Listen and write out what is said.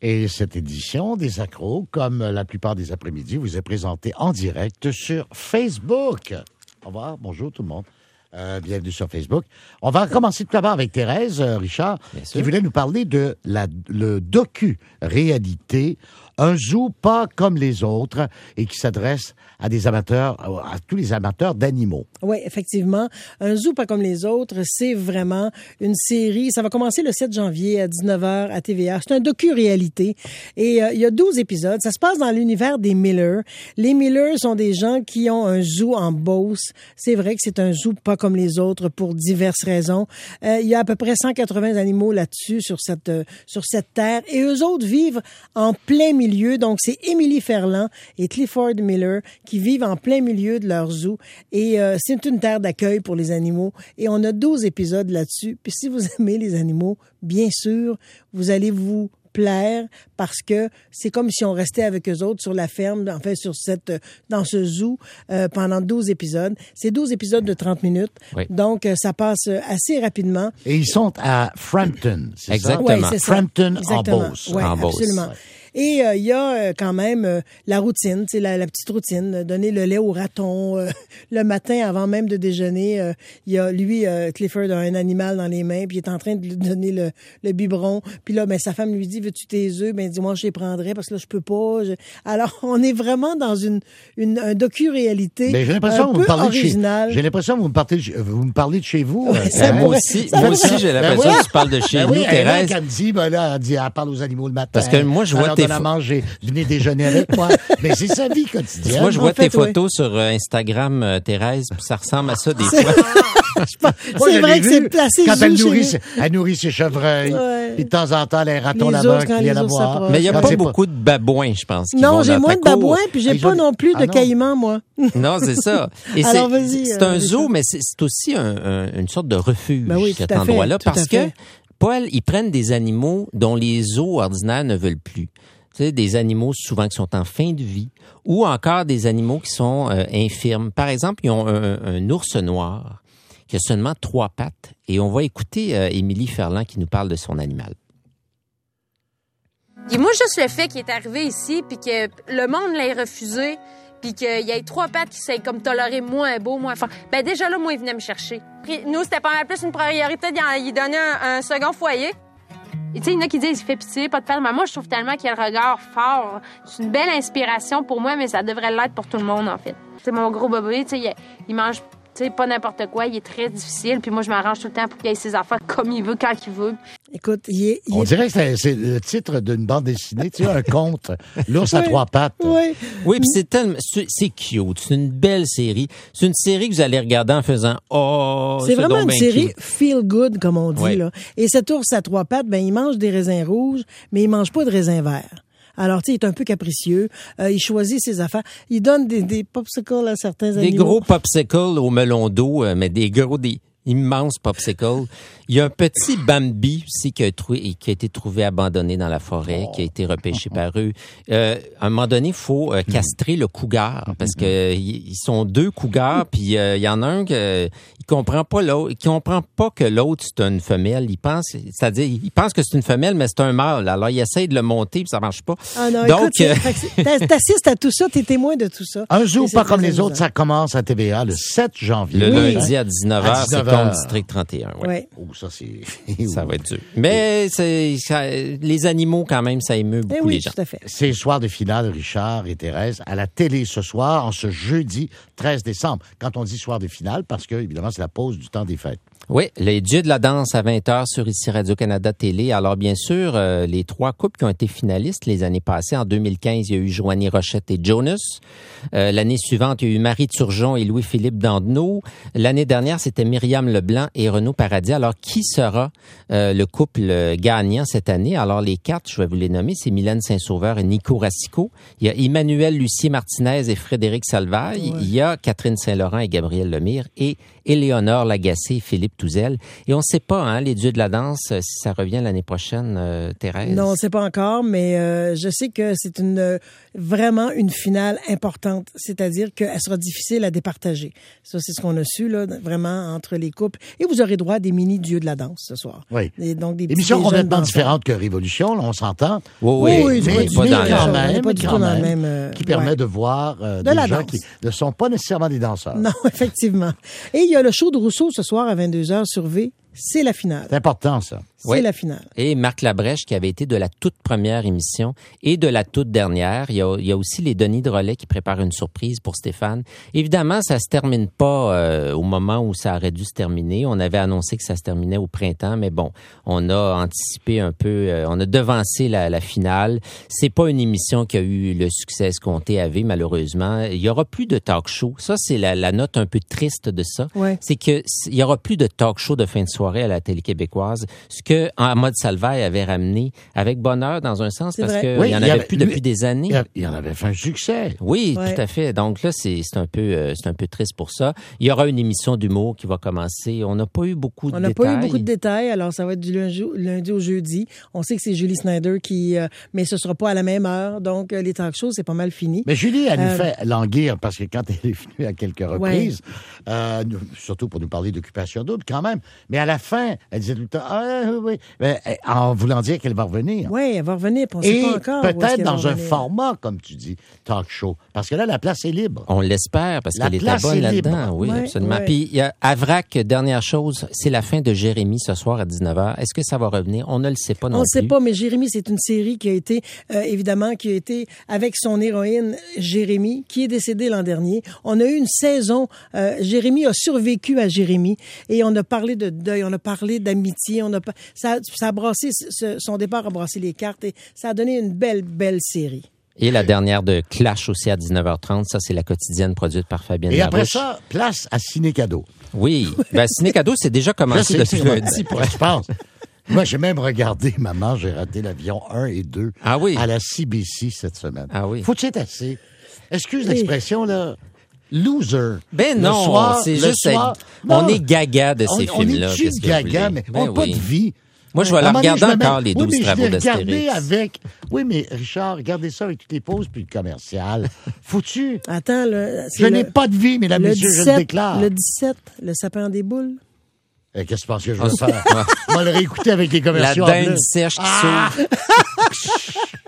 Et cette édition des Accros, comme la plupart des après-midi, vous est présentée en direct sur Facebook. Au revoir, bonjour tout le monde. Bienvenue sur Facebook. On va commencer tout d'abord avec Thérèse, Richard, qui voulait nous parler de le docu-réalité, un zoo pas comme les autres et qui s'adresse à des amateurs, à tous les amateurs d'animaux. Oui, effectivement. Un zoo pas comme les autres, c'est vraiment une série. Ça va commencer le 7 janvier à 19h à TVA. C'est un docu-réalité. Et il y a 12 épisodes. Ça se passe dans l'univers des Miller. Les Miller sont des gens qui ont un zoo en Beauce. C'est vrai que c'est un zoo pas comme les autres pour diverses raisons. Il y a à peu près 180 animaux là-dessus sur cette terre. Et eux autres vivent en plein milieu. Donc, c'est Émilie Ferland et Clifford Miller qui vivent en plein milieu de leur zoo. Et c'est une terre d'accueil pour les animaux. Et on a 12 épisodes là-dessus. Puis si vous aimez les animaux, bien sûr, vous allez vous plaire parce que c'est comme si on restait avec eux autres sur la ferme, en fait, dans ce zoo pendant 12 épisodes. C'est 12 épisodes de 30 minutes. Oui. Donc, ça passe assez rapidement. Et ils sont à Frampton, c'est Exactement. ça? Oui, c'est Frampton, ça. en Beauce. Oui, absolument. Ouais. Et il y a quand même la routine, tu sais, la petite routine, donner le lait au raton le matin avant même de déjeuner. Il y a lui, Clifford a un animal dans les mains, puis il est en train de lui donner le biberon. Puis là, ben sa femme lui dit, veux-tu tes œufs? Ben dis-moi, je les prendrais parce que là je peux pas. Alors on est vraiment dans un docu-réalité. Mais j'ai l'impression que vous me parlez original. J'ai l'impression que vous me parlez de chez vous. Moi aussi, j'ai l'impression que tu parles de chez nous, Thérèse. Elle me dit, elle parle aux animaux le matin. Parce que moi je vois à manger, venez déjeuner avec moi. Mais c'est sa vie quotidienne. Moi, je vois tes photos sur Instagram, Thérèse, puis ça ressemble à ça des fois. C'est vrai que c'est placé quand elle nourrit ses chevreuils, puis de temps en temps, les ratons là-bas qui viennent la voir. Mais il n'y a pas beaucoup de babouins, je pense. Non, j'ai moins de babouins, puis j'ai pas non plus de caïmans, moi. Non, c'est ça. Et alors, vas-y. C'est un zoo, mais c'est aussi une sorte de refuge, cet endroit-là, parce que, Paul, ils prennent des animaux dont les zoos ordinaires ne veulent plus. Tu sais, des animaux souvent qui sont en fin de vie ou encore des animaux qui sont infirmes. Par exemple, ils ont un ours noir qui a seulement 3 pattes et on va écouter Émilie Ferland qui nous parle de son animal. Et moi, juste le fait qu'il est arrivé ici puis que le monde l'ait refusé puis qu'il y ait 3 pattes qui s'aient comme toléré moins beau, moins fort, ben déjà là, moi, il venait me chercher. Nous, c'était pas mal plus une priorité d'y donner un second foyer. Et tu sais, il y en a qui disent, il fait pitié, pas de pelle. Mais moi, je trouve tellement qu'il a le regard fort. C'est une belle inspiration pour moi, mais ça devrait l'être pour tout le monde, en fait. C'est mon gros bébé, tu sais, il mange, tu sais, pas n'importe quoi. Il est très difficile. Puis moi, je m'arrange tout le temps pour qu'il ait ses affaires comme il veut, quand il veut. Écoute, on dirait que c'est le titre d'une bande dessinée, tu sais, un conte. L'ours à 3 pattes. Oui, puis c'est cute. C'est une belle série. C'est une série que vous allez regarder en faisant c'est vraiment une série feel good, comme on dit, là. Et cet ours à 3 pattes, ben, il mange des raisins rouges, mais il mange pas de raisins verts. Alors, tu sais, il est un peu capricieux. Il choisit ses affaires. Il donne des popsicles à certains animaux. Des gros popsicles au melon d'eau, mais des immenses popsicles. Il y a un petit Bambi aussi qui a été trouvé abandonné dans la forêt, qui a été repêché par eux. À un moment donné, il faut castrer le cougar parce que ils sont 2 cougars, puis il y en a un qui comprend pas l'autre, qui comprend pas que l'autre c'est une femelle. Il pense que c'est une femelle, mais c'est un mâle. Alors il essaie de le monter, puis ça marche pas. Ah non, donc t'assistes à tout ça, t'es témoin de tout ça. Un zoo pas comme les autres, ça commence à TVA le 7 janvier. Le lundi à 19h, c'est comme District 31. Ouais. Ça, c'est... ça va être dur. Mais les animaux, quand même, ça émeut beaucoup les gens. Tout à fait. C'est le soir de finale, Richard et Thérèse, à la télé ce soir, en ce jeudi 13 décembre. Quand on dit soir de finale, parce que, évidemment, c'est la pause du temps des fêtes. Oui, les dieux de la danse à 20h sur ici Radio-Canada Télé. Alors, bien sûr, les 3 couples qui ont été finalistes les années passées. En 2015, il y a eu Joanie Rochette et Jonas. L'année suivante, il y a eu Marie Turgeon et Louis-Philippe Dandenot. L'année dernière, c'était Myriam Leblanc et Renaud Paradis. Alors, qui sera le couple gagnant cette année? Alors, les 4, je vais vous les nommer, c'est Mylène Saint-Sauveur et Nico Racicot. Il y a Emmanuel Lucier Martinez et Frédéric Salvaille. Ouais. Il y a Catherine Saint-Laurent et Gabriel Lemire. Et Éléonore Lagacé et Philippe Touzel. Et on ne sait pas, hein, les dieux de la danse, si ça revient l'année prochaine, Thérèse. Non, on ne sait pas encore, mais je sais que c'est vraiment une finale importante, c'est-à-dire qu'elle sera difficile à départager. Ça, c'est ce qu'on a su, là, vraiment, entre les couples. Et vous aurez droit à des mini-dieux de la danse ce soir. Oui. Et donc, des émission petits complètement jeunes différente que Révolution, là, on s'entend. Oui, mais pas dans quand le- même, pas du quand tout dans le même, même, qui permet ouais. de voir De des la gens danse. qui ne sont pas nécessairement des danseurs. Non, effectivement. Et il y a le show de Rousseau ce soir à 22h sur V. C'est la finale. C'est important, ça. C'est Oui. la finale. Et Marc Labrèche, qui avait été de la toute première émission et de la toute dernière. Il y a aussi les Denis Drolet qui préparent une surprise pour Stéphane. Évidemment, ça se termine pas au moment où ça aurait dû se terminer. On avait annoncé que ça se terminait au printemps, mais bon, on a anticipé un peu, on a devancé la finale. C'est pas une émission qui a eu le succès escompté à V, malheureusement. Il y aura plus de talk show. Ça, c'est la note un peu triste de ça. Ouais. C'est que il y aura plus de talk show de fin de soirée à la télé québécoise. Ce que Ahmad Salvaille avait ramené avec bonheur dans un sens, C'est parce vrai. qu'il Oui, n'y en il y avait avait- plus depuis des années. Il en avait fait un succès. Oui, Ouais. tout à fait. Donc là, c'est un peu triste pour ça. Il y aura une émission d'humour qui va commencer. On n'a pas eu beaucoup de On n'a détails. pas eu beaucoup de détails, alors ça va être du lundi au jeudi. On sait que c'est Julie Snyder qui... mais ce sera pas à la même heure, donc les talk shows, c'est pas mal fini. Mais Julie, elle nous fait languir parce que quand elle est venue à quelques reprises, Ouais. surtout pour nous parler d'Occupation Double quand même, mais à la fin, elle disait tout le temps, ah oui, mais, en voulant dire qu'elle va revenir. Oui, elle va revenir, puis on ne sait Et pas encore. où est-ce peut-être qu'elle va dans un revenir. format, comme tu dis, talk show. Parce que là, la place est libre. On l'espère, parce La qu'elle était place bonne est là-dedans. libre. Oui, Ouais, absolument. ouais. Puis, il y a Avrac, dernière chose, c'est la fin de Jérémy ce soir à 19h. Est-ce que ça va revenir? On ne le sait pas non On ne plus. sait pas, mais Jérémy, c'est une série qui a été, évidemment, qui a été avec son héroïne, Jérémy, qui est décédée l'an dernier. On a eu une saison, Jérémy a survécu à Jérémy, et on a parlé de deuil, on a parlé d'amitié, ça a brassé, son départ a brassé les cartes, et ça a donné une belle série. Et la dernière de Clash aussi à 19h30. Ça, c'est la quotidienne produite par Fabienne Et après Larouche. ça, place à Ciné Cadeau. Oui. Ben, Ciné Cadeau, c'est déjà commencé Là, c'est depuis lundi. pour je pense. Moi, j'ai même regardé Maman, j'ai raté l'avion 1 et 2 Ah oui. à la CBC cette semaine. Ah oui. Faut-tu être assez? Excuse l'expression, là. Loser. Ben Le non, soir- c'est le juste... soir- on Non, est gaga de ces on films-là. est-tu qu'est-ce que vous gaga, voulez? mais Ben on n'a pas oui. de vie. Moi, je vais À un la moment donné, regarder je me encore, mets- les 12 oui, mais travaux je l'ai regardé d'Astérix. avec... Oui, mais Richard, regardez ça avec toutes les pauses puis le commercial. Faut-tu? Attends, Je n'ai pas de vie, mesdames, le messieurs, je le 17, déclare. le 17, le sapin des boules. Qu'est-ce que tu penses que je vais faire? On va le réécouter avec les La commerciaux. en dinde bleu. sèche qui Ah! s'ouvre.